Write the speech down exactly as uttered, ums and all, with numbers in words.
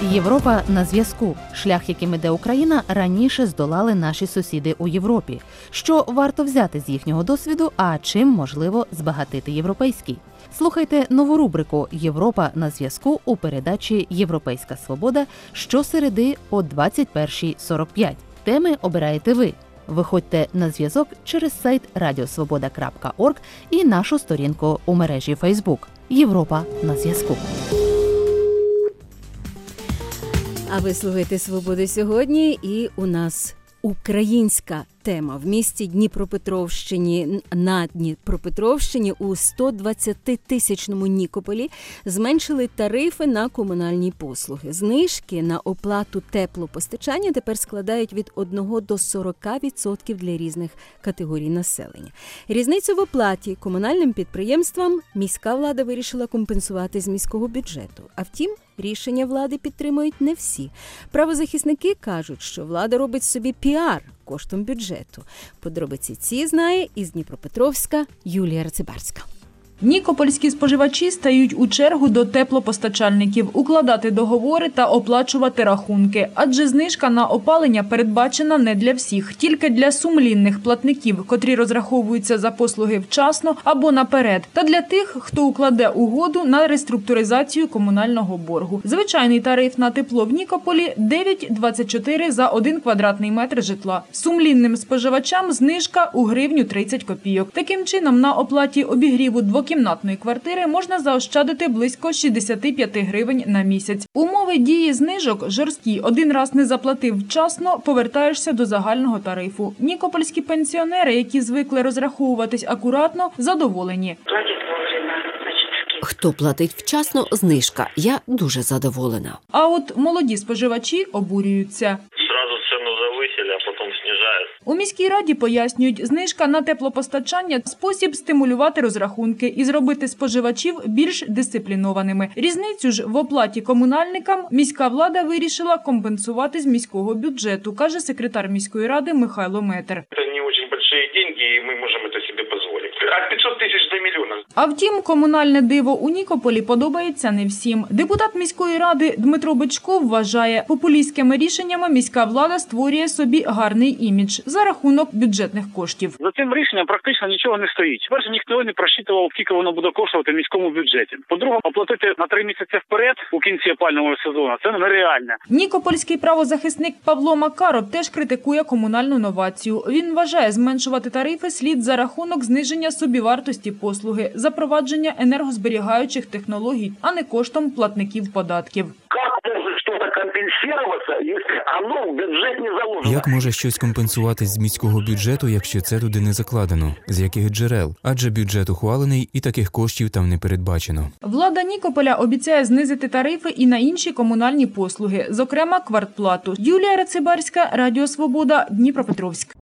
Європа на зв'язку. Шлях, яким іде Україна, раніше здолали наші сусіди у Європі. Що варто взяти з їхнього досвіду, а чим можливо збагатити європейський? Слухайте нову рубрику «Європа на зв'язку» у передачі «Європейська свобода» щосереди о двадцять перша сорок п'ять. Теми обираєте ви. Виходьте на зв'язок через сайт радіосвобода крапка орг і нашу сторінку у мережі Фейсбук «Європа на зв'язку». А ви слухаєте «Свободи сьогодні» і у нас українська тема. В місті Дніпропетровщині, на Дніпропетровщині у сто двадцятитисячному Нікополі зменшили тарифи на комунальні послуги. Знижки на оплату теплопостачання тепер складають від одного до сорока відсотків для різних категорій населення. Різницю в оплаті комунальним підприємствам міська влада вирішила компенсувати з міського бюджету. А втім, рішення влади підтримують не всі. Правозахисники кажуть, що влада робить собі піар коштом бюджету. Подробиці ці знає із Дніпропетровська Юлія Рацибарська. Нікопольські споживачі стають у чергу до теплопостачальників, укладати договори та оплачувати рахунки. Адже знижка на опалення передбачена не для всіх, тільки для сумлінних платників, котрі розраховуються за послуги вчасно або наперед, та для тих, хто укладе угоду на реструктуризацію комунального боргу. Звичайний тариф на тепло в Нікополі – дев'ять двадцять чотири за один квадратний метр житла. Сумлінним споживачам знижка у гривню тридцять копійок. Таким чином, на оплаті обігріву двокімнатної кімнатної квартири можна заощадити близько шістдесят п'ять гривень на місяць. Умови дії знижок жорсткі. Один раз не заплатив вчасно, повертаєшся до загального тарифу. Нікопольські пенсіонери, які звикли розраховуватись акуратно, задоволені. Хто платить вчасно – знижка. Я дуже задоволена. А от молоді споживачі обурюються. А потім знижають. У міській раді пояснюють, знижка на теплопостачання – спосіб стимулювати розрахунки і зробити споживачів більш дисциплінованими. Різницю ж в оплаті комунальникам міська влада вирішила компенсувати з міського бюджету, каже секретар міської ради Михайло Метер. Це не дуже великі гроші, і ми можемо це собі дозволити. Від п'ятсот тисяч до мільйона. А втім, комунальне диво у Нікополі подобається не всім. Депутат міської ради Дмитро Бичков вважає, популістськими рішеннями міська влада створює собі гарний імідж за рахунок бюджетних коштів. За цим рішенням практично нічого не стоїть. Перше, ніхто не просчитував, скільки воно буде коштувати в міському бюджеті. По-друге, оплатити на три місяці вперед у кінці опалювального сезону – це нереально. Нікопольський правозахисник Павло Макаров теж критикує комунальну новацію. Він вважає, зменшувати тарифи слід за рахунок зниження собівартості послуги, запровадження енергозберігаючих технологій, а не коштом платників податків. Як може щось компенсуватись з міського бюджету, якщо це туди не закладено? З яких джерел? Адже бюджет ухвалений і таких коштів там не передбачено. Влада Нікополя обіцяє знизити тарифи і на інші комунальні послуги, зокрема квартплату. Юлія Рацибарська, Радіо Свобода, Дніпропетровськ.